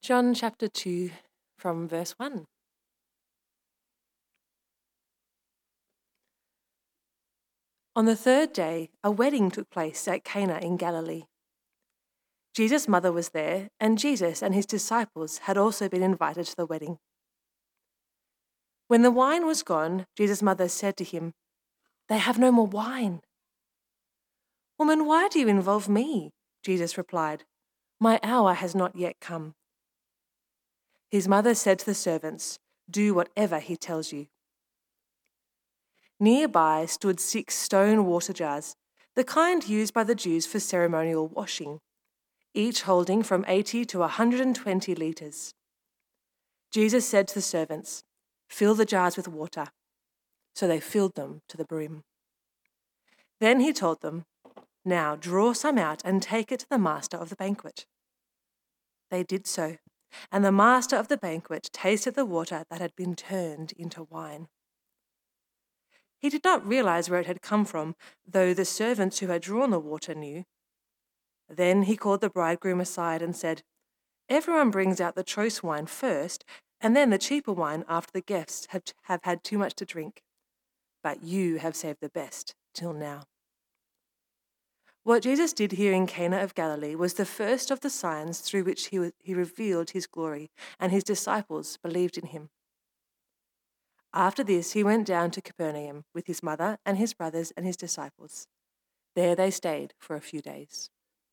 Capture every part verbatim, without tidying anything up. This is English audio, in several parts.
John chapter two from verse one. On the third day, a wedding took place at Cana in Galilee. Jesus' mother was there, and Jesus and his disciples had also been invited to the wedding. When the wine was gone, Jesus' mother said to him, "They have no more wine." "Woman, why do you involve me?" Jesus replied, "My hour has not yet come." His mother said to the servants, "Do whatever he tells you." Nearby stood six stone water jars, the kind used by the Jews for ceremonial washing, each holding from eighty to one hundred twenty litres. Jesus said to the servants, "Fill the jars with water." So they filled them to the brim. Then he told them, "Now draw some out and take it to the master of the banquet." They did so, and the master of the banquet tasted the water that had been turned into wine. He did not realize where it had come from, though the servants who had drawn the water knew. Then he called the bridegroom aside and said, "Everyone brings out the choice wine first, and then the cheaper wine after the guests have, have had too much to drink. But you have saved the best till now." What Jesus did here in Cana of Galilee was the first of the signs through which he, he revealed his glory, and his disciples believed in him. After this, he went down to Capernaum with his mother and his brothers and his disciples. There they stayed for a few days.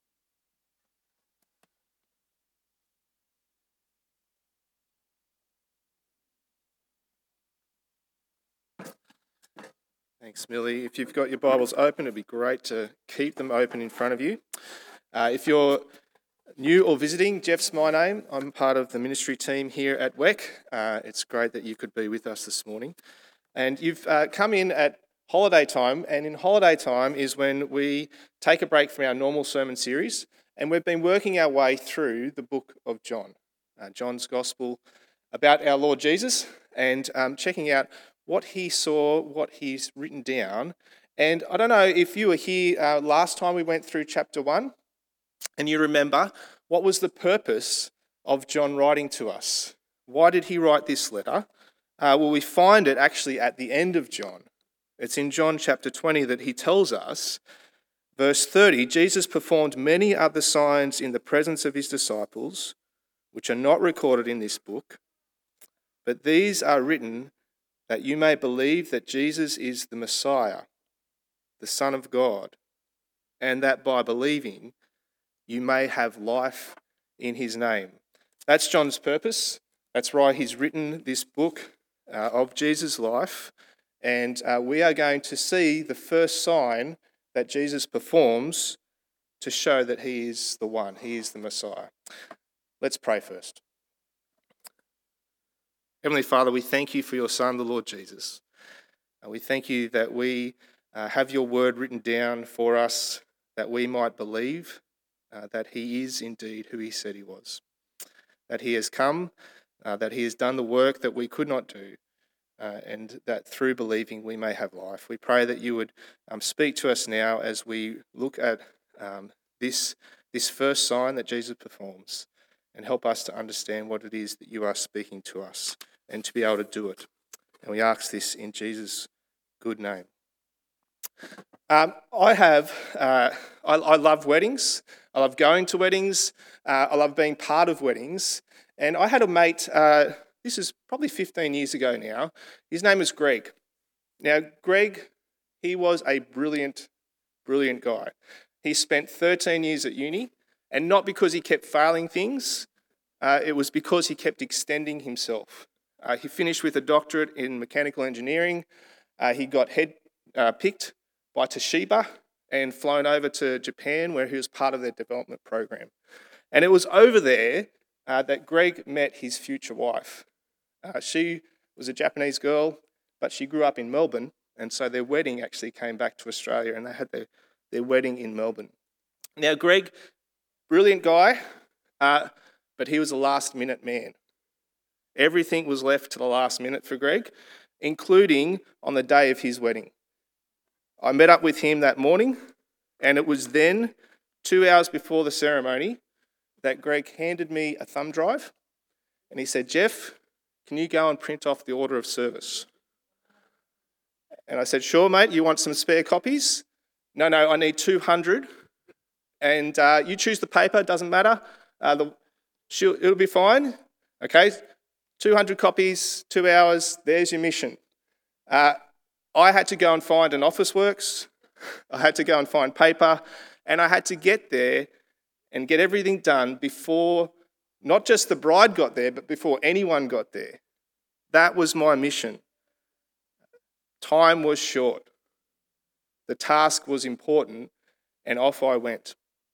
Thanks, Millie. If you've got your Bibles open, it'd be great to keep them open in front of you. Uh, if you're new or visiting, Jeff's my name. I'm part of the ministry team here at W E C. Uh, it's great that you could be with us this morning. And you've uh, come in at holiday time, and in holiday time is when we take a break from our normal sermon series, and we've been working our way through the book of John, uh, John's Gospel about our Lord Jesus, and um, checking out what he saw, what he's written down. And I don't know if you were here uh, last time we went through chapter one, and you remember what was the purpose of John writing to us. Why did he write this letter? Uh, well, we find it actually at the end of John. It's in John chapter twenty that he tells us, verse thirty, Jesus performed many other signs in the presence of his disciples, which are not recorded in this book, but these are written that you may believe that Jesus is the Messiah, the Son of God, and that by believing you may have life in his name. That's John's purpose. That's why he's written this book uh, of Jesus' life. And uh, we are going to see the first sign that Jesus performs to show that he is the one, he is the Messiah. Let's pray first. Heavenly Father, we thank you for your Son, the Lord Jesus. Uh, we thank you that we uh, have your word written down for us, that we might believe uh, that he is indeed who he said he was, that he has come, uh, that he has done the work that we could not do, uh, and that through believing we may have life. We pray that you would um, speak to us now as we look at um, this, this first sign that Jesus performs, and help us to understand what it is that you are speaking to us and to be able to do it. And we ask this in Jesus' good name. Um, I have, uh, I, I love weddings. I love going to weddings. Uh, I love being part of weddings. And I had a mate, uh, this is probably fifteen years ago now. His name is Greg. Now, Greg, he was a brilliant, brilliant guy. He spent thirteen years at uni, and not because he kept failing things, uh, it was because he kept extending himself. Uh, he finished with a doctorate in mechanical engineering. Uh, he got head uh, picked by Toshiba and flown over to Japan, where he was part of their development program. And it was over there uh, that Greg met his future wife. Uh, she was a Japanese girl, but she grew up in Melbourne, and so their wedding actually came back to Australia, and they had their, their wedding in Melbourne. Now, Greg, brilliant guy, uh, but he was a last-minute man. Everything was left to the last minute for Greg, including on the day of his wedding. I met up with him that morning, and it was then, two hours before the ceremony, that Greg handed me a thumb drive And he said, Jeff, can you go and print off the order of service? And I said, sure, mate, you want some spare copies? No, no, I need two hundred. And uh, you choose the paper, doesn't matter. Uh, the, it'll be fine. Okay, two hundred copies, two hours, there's your mission. Uh, I had to go and find an Officeworks. I had to go and find paper. And I had to get there and get everything done before, not just the bride got there, but before anyone got there. That was my mission. Time was short. The task was important, and off I went.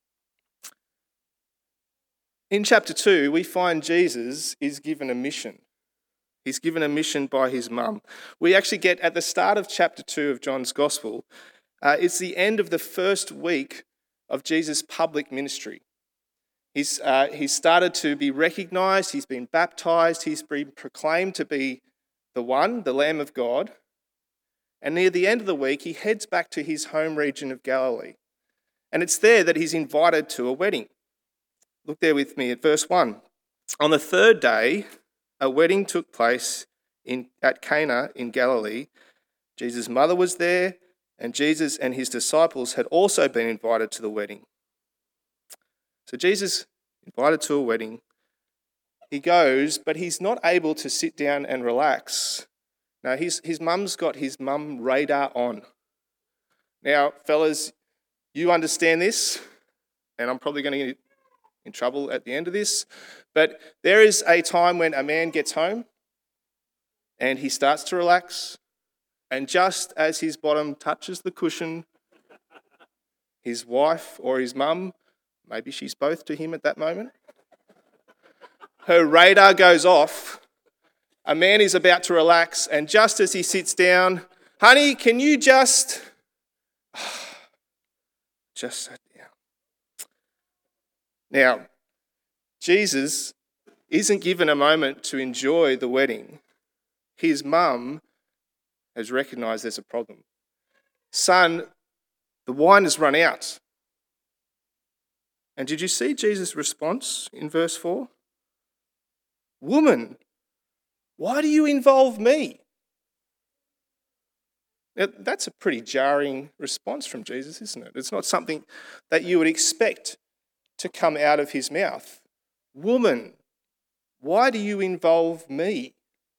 In chapter two, we find Jesus is given a mission. He's given a mission by his mum. We actually get at the start of chapter two of John's Gospel, uh, it's the end of the first week of Jesus' public ministry. He's, uh, he's started to be recognised, he's been baptised, he's been proclaimed to be the one, the Lamb of God. And near the end of the week, he heads back to his home region of Galilee. And it's there that he's invited to a wedding. Look there with me at verse one. On the third day, a wedding took place in, at Cana in Galilee. Jesus' mother was there, and Jesus and his disciples had also been invited to the wedding. So Jesus, invited to a wedding, he goes, but he's not able to sit down and relax. Now, his, his mum's got his mum radar on. Now, fellas, you understand this, and I'm probably going to get in trouble at the end of this, but there is a time when a man gets home and he starts to relax, and just as his bottom touches the cushion, his wife or his mum, maybe she's both to him at that moment, her radar goes off. A man is about to relax, and just as he sits down, honey, can you just... just sit down. Now, Jesus isn't given a moment to enjoy the wedding. His mum has recognised there's a problem. Son, the wine has run out. And did you see Jesus' response in verse four? Woman, why do you involve me? Now, that's a pretty jarring response from Jesus, isn't it? It's not something that you would expect to come out of his mouth. Woman, why do you involve me?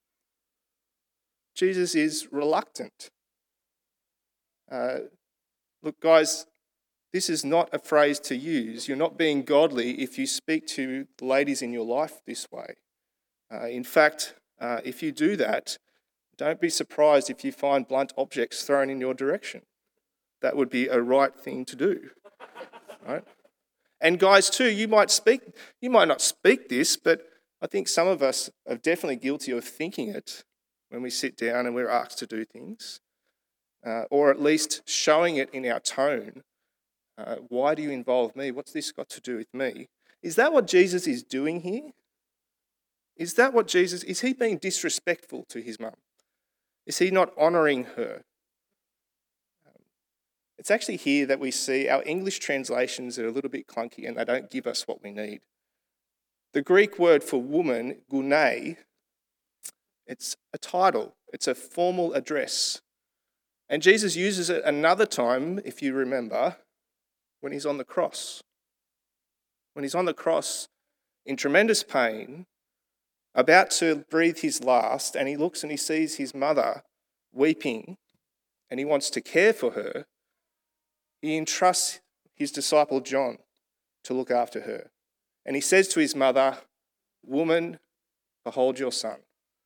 Jesus is reluctant. Uh, look, guys, this is not a phrase to use. You're not being godly if you speak to the ladies in your life this way. Uh, in fact, uh, if you do that, don't be surprised if you find blunt objects thrown in your direction. That would be a right thing to do, right? And guys too, you might speak, you might not speak this, but I think some of us are definitely guilty of thinking it when we sit down and we're asked to do things, uh, or at least showing it in our tone. Uh, why do you involve me? What's this got to do with me? Is that what Jesus is doing here? Is that what Jesus, is he being disrespectful to his mum? Is he not honouring her? Um, it's actually here that we see our English translations are a little bit clunky and they don't give us what we need. The Greek word for woman, gune, it's a title. It's a formal address. And Jesus uses it another time, if you remember, when he's on the cross. When he's on the cross in tremendous pain, about to breathe his last, and he looks and he sees his mother weeping and he wants to care for her, he entrusts his disciple John to look after her. And he says to his mother, woman, behold your son.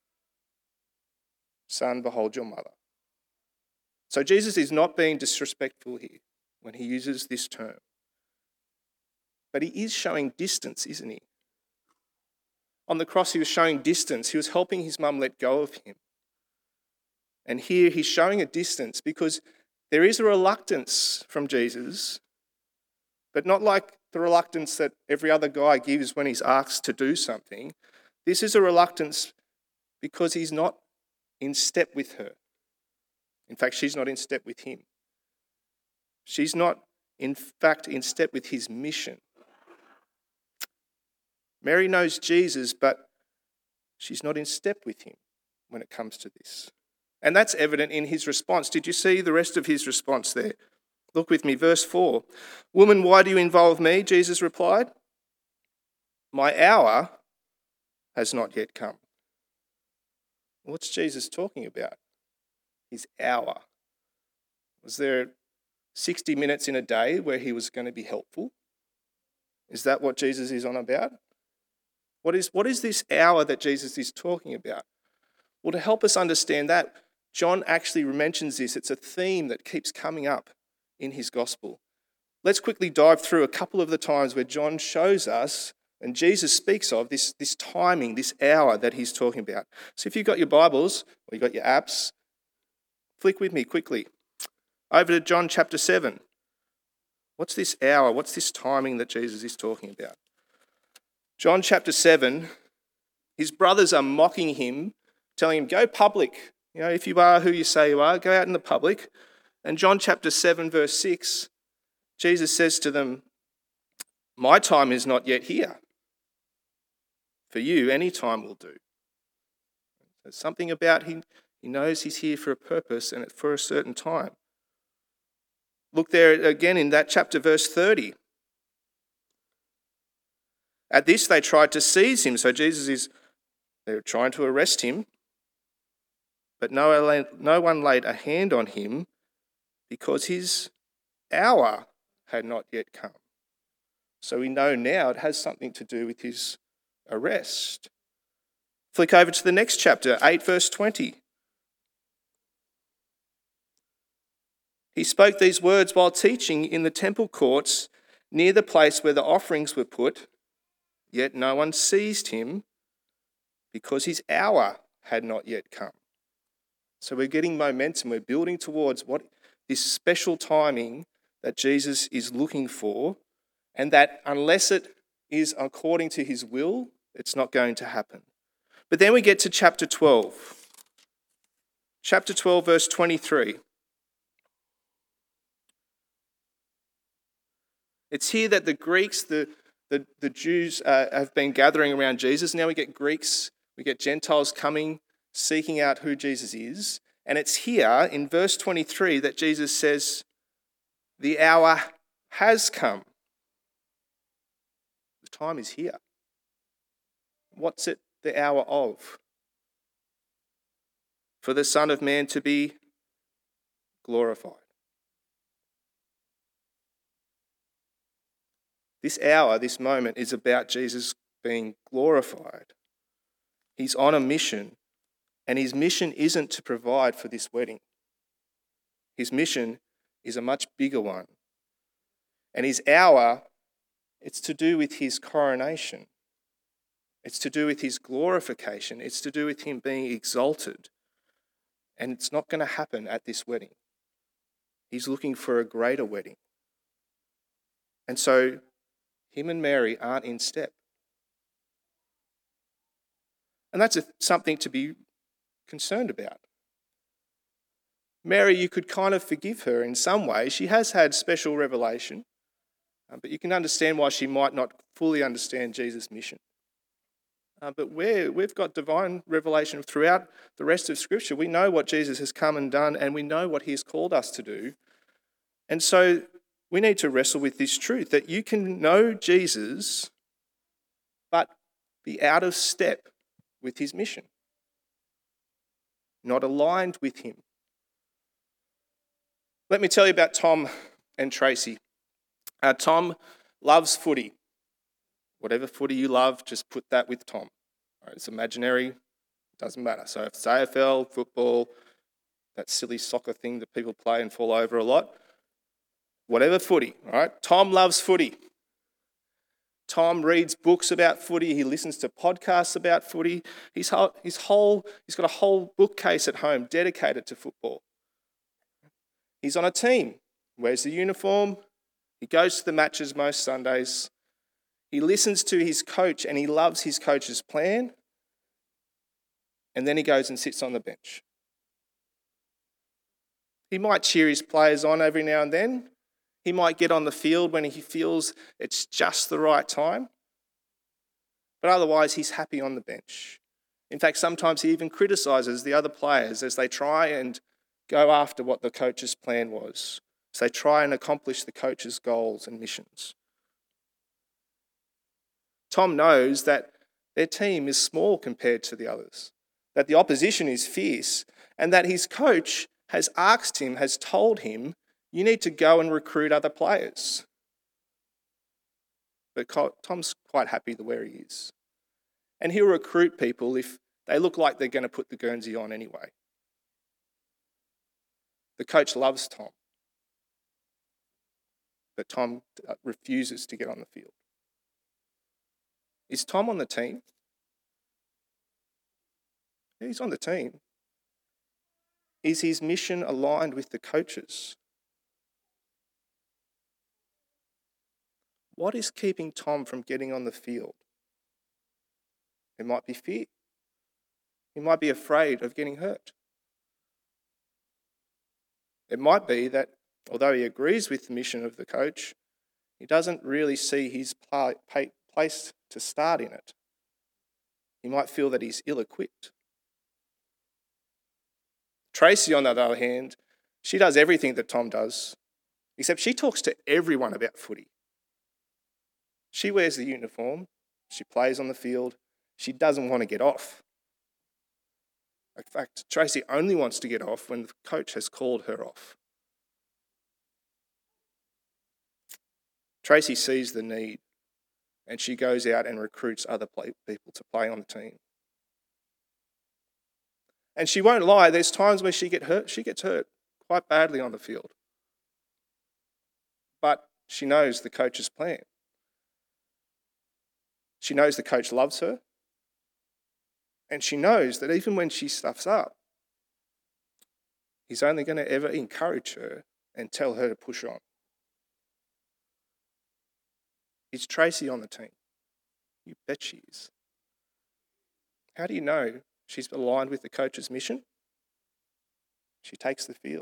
Son, behold your mother. So Jesus is not being disrespectful here when he uses this term. But he is showing distance, isn't he? On the cross, he was showing distance. He was helping his mum let go of him. And here he's showing a distance because there is a reluctance from Jesus, but not like the reluctance that every other guy gives when he's asked to do something. This is a reluctance because he's not in step with her. In fact, she's not in step with him. She's not, in fact, in step with his mission. Mary knows Jesus, but She's not in step with him when it comes to this. And that's evident in his response. Did you see the rest of his response there? Look with me, verse four. "Woman, why do you involve me?" Jesus replied. "My hour has not yet come." What's Jesus talking about? His hour. Was there sixty minutes in a day where he was going to be helpful? Is that what Jesus is on about? What is, what is this hour that Jesus is talking about? Well, to help us understand that, John actually mentions this. It's a theme that keeps coming up in his gospel. Let's quickly dive through a couple of the times where John shows us and Jesus speaks of this, this timing, this hour that he's talking about. So if you've got your Bibles or you've got your apps, flick with me quickly over to John chapter seven. What's this hour? What's this timing that Jesus is talking about? John chapter seven, his brothers are mocking him, telling him, go public. You know, if you are who you say you are, go out in the public. And John chapter seven, verse six, Jesus says to them, my time is not yet here. For you, any time will do. There's something about him. He knows he's here for a purpose and for a certain time. Look there again in that chapter, verse thirty. At this, they tried to seize him. So Jesus is, they're trying to arrest him. But no, no one laid a hand on him because his hour had not yet come. So we know now it has something to do with his arrest. Flick over to the next chapter, eight verse twenty. He spoke these words while teaching in the temple courts near the place where the offerings were put, yet no one seized him because his hour had not yet come. So we're getting momentum. We're building towards what this special timing that Jesus is looking for, and that unless it is according to his will, it's not going to happen. But then we get to chapter twelve. Chapter twelve, verse twenty-three. It's here that the Greeks, the, the, the Jews uh, have been gathering around Jesus. Now we get Greeks, we get Gentiles coming, seeking out who Jesus is. And it's here in verse twenty-three that Jesus says, the hour has come. The time is here. What's it the hour of? For the Son of Man to be glorified. This hour, this moment is about Jesus being glorified. He's on a mission, and his mission isn't to provide for this wedding. His mission is a much bigger one. And his hour, it's to do with his coronation. It's to do with his glorification. It's to do with him being exalted. And it's not going to happen at this wedding. He's looking for a greater wedding. And so him and Mary aren't in step. And that's a, something to be concerned about. Mary, you could kind of forgive her in some ways. She has had special revelation, uh, but you can understand why she might not fully understand Jesus' mission. Uh, but we're, we've got divine revelation throughout the rest of Scripture. We know what Jesus has come and done, and we know what he has called us to do. And so we need to wrestle with this truth that you can know Jesus, but be out of step with his mission, not aligned with him. Let me tell you about Tom and Tracy. Uh, Tom loves footy. Whatever footy you love, just put that with Tom. All right, it's imaginary, doesn't matter. So if it's A F L, football, that silly soccer thing that people play and fall over a lot, whatever footy, all right? Tom loves footy. Tom reads books about footy. He listens to podcasts about footy. His whole, his whole, he's got a whole bookcase at home dedicated to football. He's on a team, wears the uniform. He goes to the matches most Sundays. He listens to his coach and he loves his coach's plan. And then he goes and sits on the bench. He might cheer his players on every now and then. He might get on the field when he feels it's just the right time. But otherwise, he's happy on the bench. In fact, sometimes he even criticises the other players as they try and go after what the coach's plan was, as they try and accomplish the coach's goals and missions. Tom knows that their team is small compared to the others, that the opposition is fierce, and that his coach has asked him, has told him, you need to go and recruit other players. But Tom's quite happy where he is. And he'll recruit people if they look like they're going to put the Guernsey on anyway. The coach loves Tom, but Tom refuses to get on the field. Is Tom on the team? Yeah, he's on the team. Is his mission aligned with the coach's? What is keeping Tom from getting on the field? It might be fear. He might be afraid of getting hurt. It might be that, although he agrees with the mission of the coach, he doesn't really see his place to start in it. He might feel that he's ill-equipped. Tracy, on the other hand, she does everything that Tom does, except she talks to everyone about footy. She wears the uniform, she plays on the field, she doesn't want to get off. In fact, Tracy only wants to get off when the coach has called her off. Tracy sees the need and she goes out and recruits other play- people to play on the team. And she won't lie, there's times where she get hurt, she gets hurt quite badly on the field. But she knows the coach's plan. She knows the coach loves her. And she knows that even when she stuffs up, he's only going to ever encourage her and tell her to push on. Is Tracy on the team? You bet she is. How do you know she's aligned with the coach's mission? She takes the field.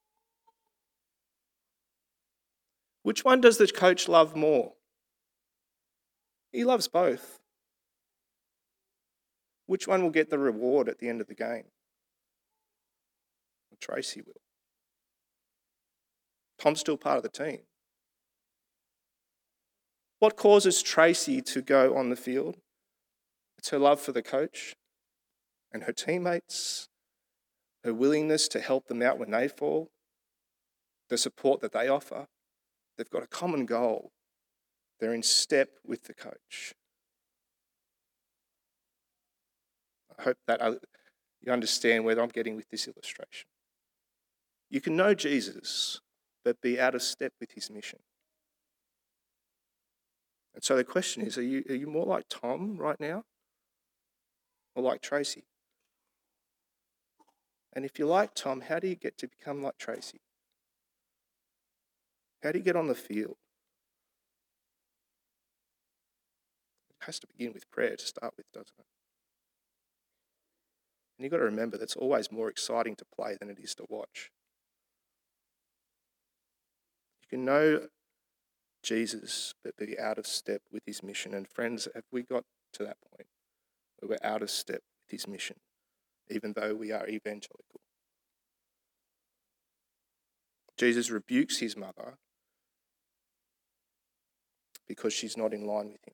Which one does the coach love more? He loves both. Which one will get the reward at the end of the game? Well, Tracy will. Tom's still part of the team. What causes Tracy to go on the field? It's her love for the coach and her teammates, her willingness to help them out when they fall, the support that they offer. They've got a common goal. They're in step with the coach. I hope that you understand where I'm getting with this illustration. You can know Jesus, but be out of step with his mission. And so the question is, are you, are you more like Tom right now or like Tracy? And if you're like Tom, how do you get to become like Tracy? How do you get on the field? It has to begin with prayer to start with, doesn't it? And you've got to remember that's always more exciting to play than it is to watch. You can know Jesus, but be out of step with his mission. And friends, have we got to that point where we're out of step with his mission, even though we are evangelical? Jesus rebukes his mother because she's not in line with him.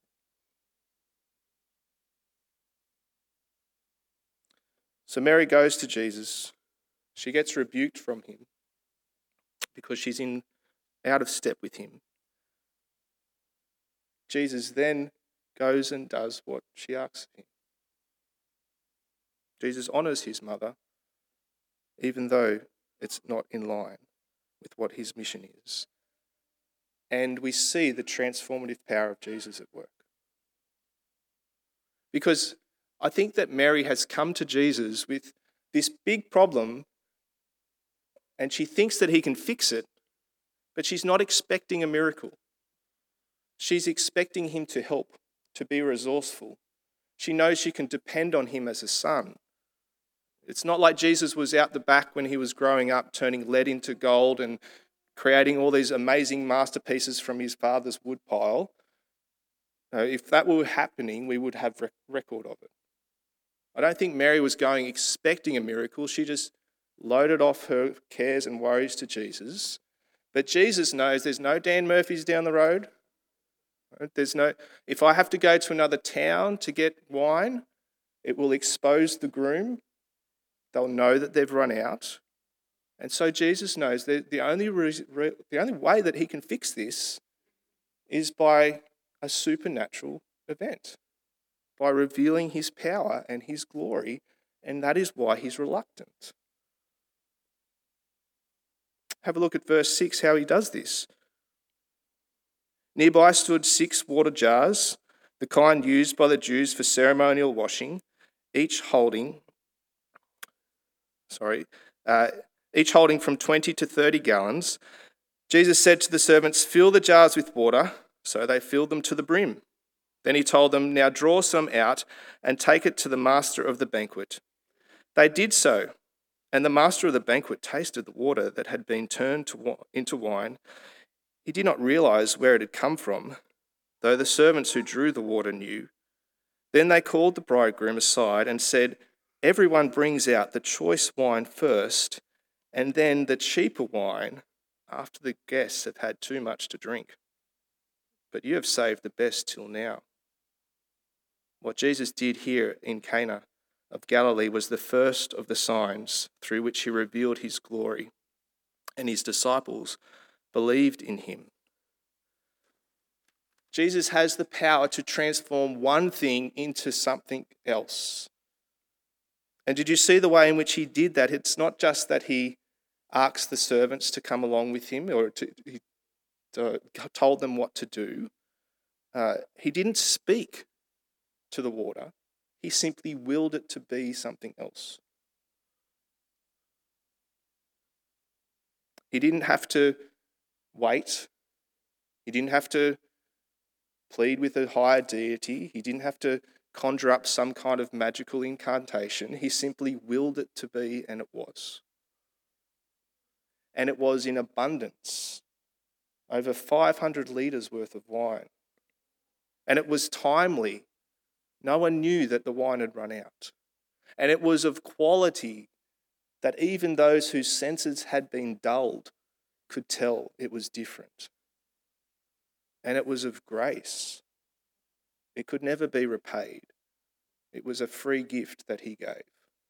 So Mary goes to Jesus. She gets rebuked from him because she's in out of step with him. Jesus then goes and does what she asks of him. Jesus honours his mother, even though it's not in line with what his mission is. And we see the transformative power of Jesus at work. Because I think that Mary has come to Jesus with this big problem and she thinks that he can fix it, but she's not expecting a miracle. She's expecting him to help, to be resourceful. She knows she can depend on him as a son. It's not like Jesus was out the back when he was growing up, turning lead into gold and creating all these amazing masterpieces from his father's woodpile. Uh, if that were happening, we would have rec- record of it. I don't think Mary was going expecting a miracle. She just loaded off her cares and worries to Jesus. But Jesus knows there's no Dan Murphy's down the road. There's no, if I have to go to another town to get wine, it will expose the groom. They'll know that they've run out. And so Jesus knows that the only, re- re- the only way that he can fix this is by a supernatural event, by revealing his power and his glory, and that is why he's reluctant. Have a look at verse six, how he does this. Nearby stood six water jars, the kind used by the Jews for ceremonial washing, each holding, sorry, uh, each holding from twenty to thirty gallons. Jesus said to the servants, "Fill the jars with water." So they filled them to the brim. Then he told them, "Now draw some out and take it to the master of the banquet." They did so, and the master of the banquet tasted the water that had been turned to, into wine. He did not realize where it had come from, though the servants who drew the water knew. Then they called the bridegroom aside and said, "Everyone brings out the choice wine first, and then the cheaper wine after the guests have had too much to drink. But you have saved the best till now." What Jesus did here in Cana of Galilee was the first of the signs through which he revealed his glory, and his disciples believed in him. Jesus has the power to transform one thing into something else. And did you see the way in which he did that? It's not just that he asked the servants to come along with him or to, he to, told them what to do. Uh, he didn't speak to the water. He simply willed it to be something else. He didn't have to wait. He didn't have to plead with a higher deity. He didn't have to conjure up some kind of magical incantation. He simply willed it to be, and it was. And it was in abundance, over five hundred litres worth of wine. And it was timely. No one knew that the wine had run out. And it was of quality that even those whose senses had been dulled could tell it was different. And it was of grace. It could never be repaid. It was a free gift that he gave.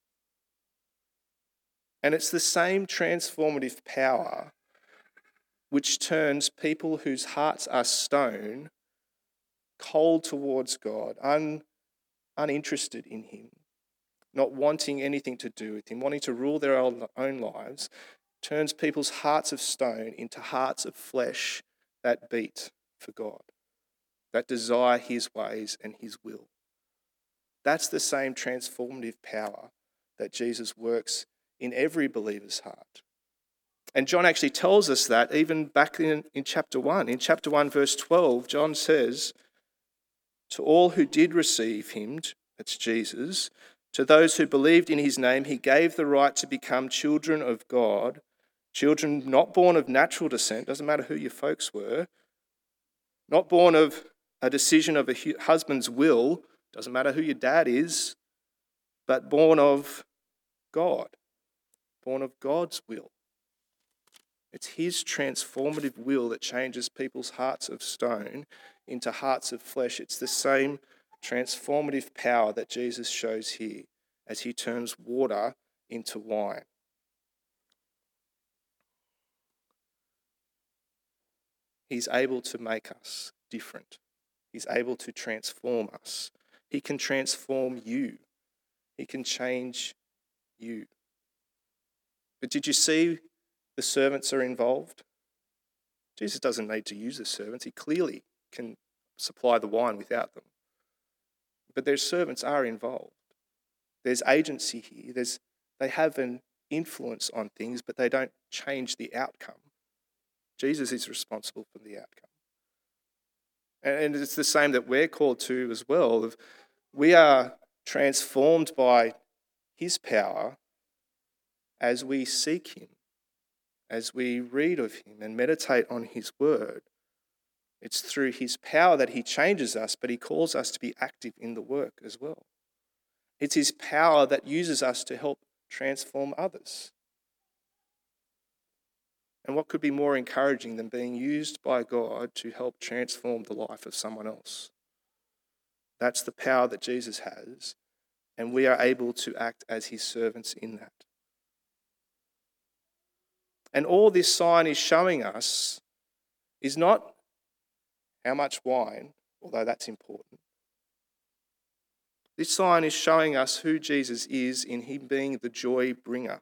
And it's the same transformative power which turns people whose hearts are stone, cold towards God, un, uninterested in him, not wanting anything to do with him, wanting to rule their own lives, turns people's hearts of stone into hearts of flesh that beat for God, that desire his ways and his will. That's the same transformative power that Jesus works in every believer's heart. And John actually tells us that even back in, in chapter one. In chapter one, verse twelve, John says, "To all who did receive him," that's Jesus, "to those who believed in his name, he gave the right to become children of God, children not born of natural descent," doesn't matter who your folks were, "not born of a decision of a husband's will," doesn't matter who your dad is, "but born of God," born of God's will. It's his transformative will that changes people's hearts of stone into hearts of flesh. It's the same transformative power that Jesus shows here as he turns water into wine. He's able to make us different. He's able to transform us. He can transform you. He can change you. But did you see the servants are involved? Jesus doesn't need to use the servants. He clearly can supply the wine without them. But their servants are involved. There's agency here. There's, they have an influence on things, but they don't change the outcome. Jesus is responsible for the outcome. And it's the same that we're called to as well. We are transformed by his power as we seek him, as we read of him and meditate on his word. It's through his power that he changes us, but he calls us to be active in the work as well. It's his power that uses us to help transform others. And what could be more encouraging than being used by God to help transform the life of someone else? That's the power that Jesus has, and we are able to act as his servants in that. And all this sign is showing us is not how much wine, although that's important. This sign is showing us who Jesus is in him being the joy bringer.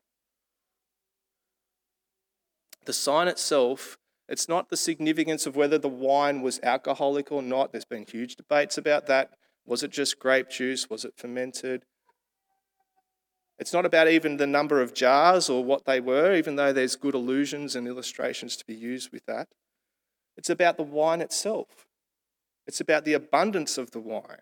The sign itself, it's not the significance of whether the wine was alcoholic or not. There's been huge debates about that. Was it just grape juice? Was it fermented? It's not about even the number of jars or what they were, even though there's good allusions and illustrations to be used with that. It's about the wine itself. It's about the abundance of the wine.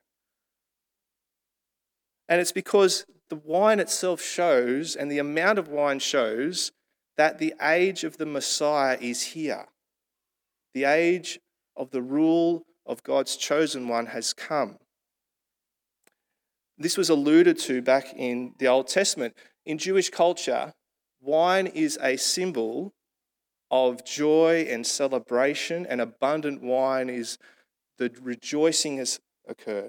And it's because the wine itself shows, and the amount of wine shows, that the age of the Messiah is here. The age of the rule of God's chosen one has come. This was alluded to back in the Old Testament. In Jewish culture, wine is a symbol of joy and celebration, and abundant wine is the rejoicing has occurred.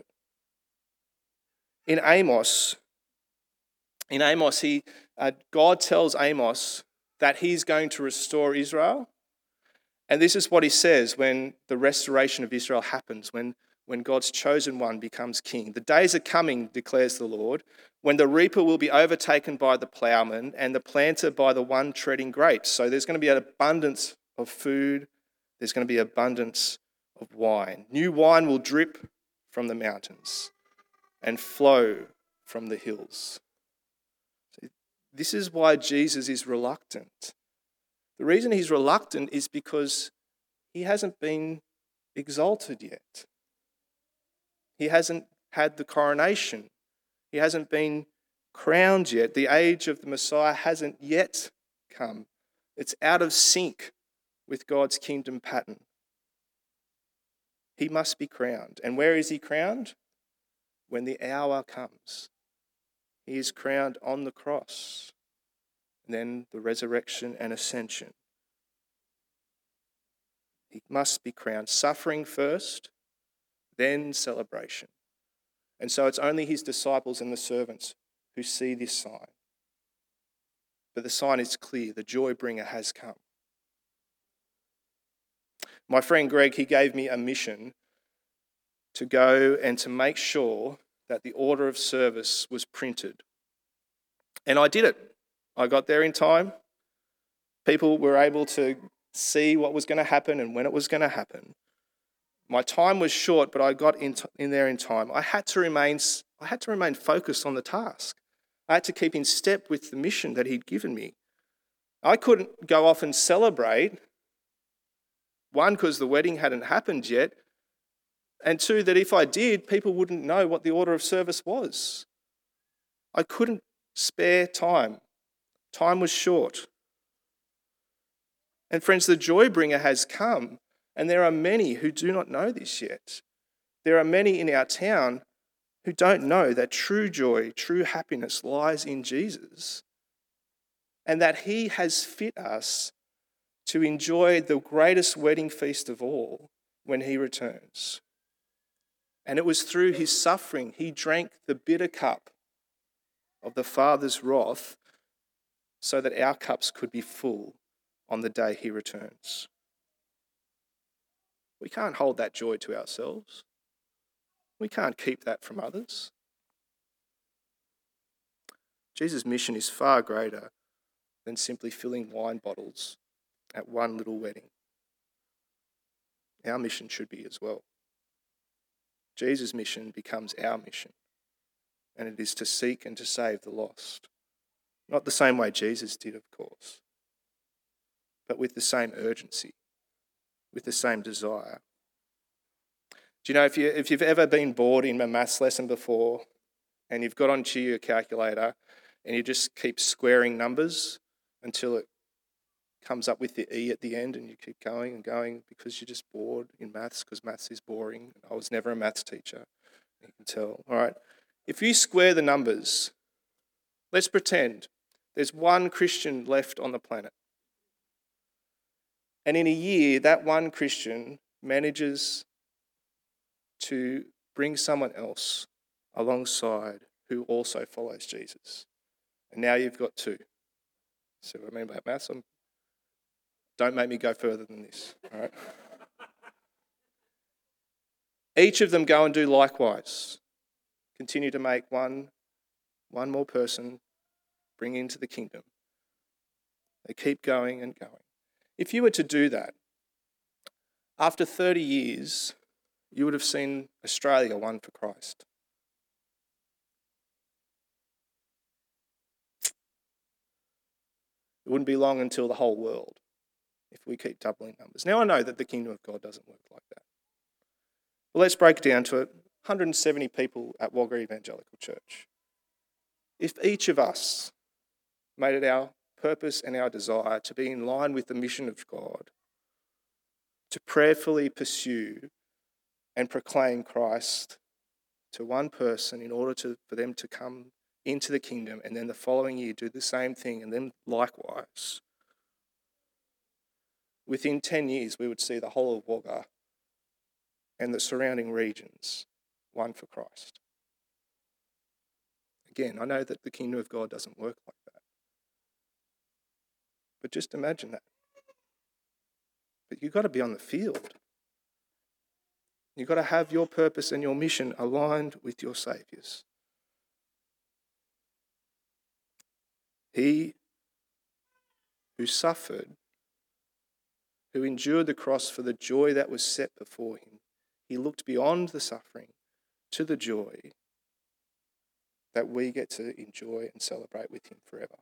In Amos, in Amos, he, uh, God tells Amos that he's going to restore Israel. And this is what he says when the restoration of Israel happens, when, when God's chosen one becomes king. The days are coming, declares the Lord, when the reaper will be overtaken by the plowman and the planter by the one treading grapes. So there's going to be an abundance of food. There's going to be abundance of wine. New wine will drip from the mountains and flow from the hills. This is why Jesus is reluctant. The reason he's reluctant is because he hasn't been exalted yet. He hasn't had the coronation. He hasn't been crowned yet. The age of the Messiah hasn't yet come. It's out of sync with God's kingdom pattern. He must be crowned. And where is he crowned? When the hour comes. He is crowned on the cross, and then the resurrection and ascension. He must be crowned, suffering first, then celebration. And so it's only his disciples and the servants who see this sign. But the sign is clear, the joy bringer has come. My friend Greg, he gave me a mission to go and to make sure that the order of service was printed. And I did it. I got there in time. People were able to see what was going to happen and when it was going to happen. My time was short, but I got in, t- in there in time. I had to remain I had to remain focused on the task. I had to keep in step with the mission that he'd given me. I couldn't go off and celebrate. One, because the wedding hadn't happened yet. And two, that if I did, people wouldn't know what the order of service was. I couldn't spare time. Time was short. And friends, the joy bringer has come, and there are many who do not know this yet. There are many in our town who don't know that true joy, true happiness lies in Jesus, and that he has fit us to enjoy the greatest wedding feast of all when he returns. And it was through his suffering he drank the bitter cup of the Father's wrath so that our cups could be full on the day he returns. We can't hold that joy to ourselves. We can't keep that from others. Jesus' mission is far greater than simply filling wine bottles at one little wedding. Our mission should be as well. Jesus' mission becomes our mission, and it is to seek and to save the lost. Not the same way Jesus did, of course, but with the same urgency, with the same desire. Do you know, if, you, if you've ever been bored in a maths lesson before and you've got onto your calculator and you just keep squaring numbers until it comes up with the E at the end and you keep going and going because you're just bored in maths because maths is boring. I was never a maths teacher, you can tell. All right. If you square the numbers, let's pretend there's one Christian left on the planet. And in a year, that one Christian manages to bring someone else alongside who also follows Jesus. And now you've got two. See what I mean by maths? I'm, don't make me go further than this, all right? Each of them go and do likewise. Continue to make one, one more person bring into the kingdom. They keep going and going. If you were to do that, after thirty years, you would have seen Australia won for Christ. It wouldn't be long until the whole world, if we keep doubling numbers. Now I know that the kingdom of God doesn't work like that. Well, let's break it down to it. one hundred seventy people at Wagga Evangelical Church. If each of us made it our purpose and our desire to be in line with the mission of God, to prayerfully pursue and proclaim Christ to one person in order to, for them to come into the kingdom, and then the following year do the same thing, and then likewise, within ten years we would see the whole of Wagga and the surrounding regions won for Christ. Again, I know that the kingdom of God doesn't work like that. But just imagine that. But you've got to be on the field. You've got to have your purpose and your mission aligned with your Saviour's. He who suffered, who endured the cross for the joy that was set before him, he looked beyond the suffering to the joy that we get to enjoy and celebrate with him forever.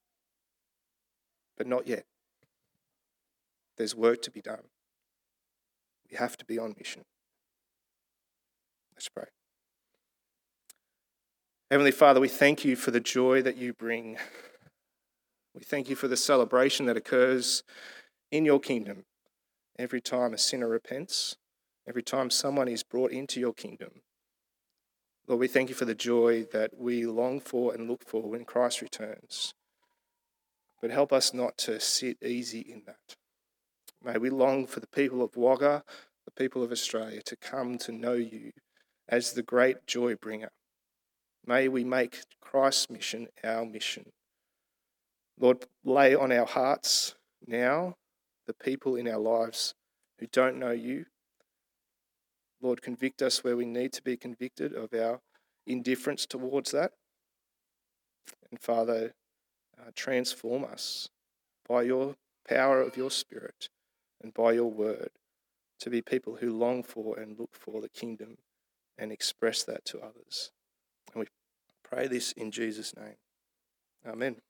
But not yet. There's work to be done. We have to be on mission. Let's pray. Heavenly Father, we thank you for the joy that you bring. We thank you for the celebration that occurs in your kingdom every time a sinner repents, every time someone is brought into your kingdom. Lord, we thank you for the joy that we long for and look for when Christ returns. But help us not to sit easy in that. May we long for the people of Wagga, the people of Australia, to come to know you as the great joy bringer. May we make Christ's mission our mission. Lord, lay on our hearts now the people in our lives who don't know you. Lord, convict us where we need to be convicted of our indifference towards that. And Father, uh, transform us by your power of your Spirit and by your word to be people who long for and look for the kingdom and express that to others. And we pray this in Jesus' name. Amen.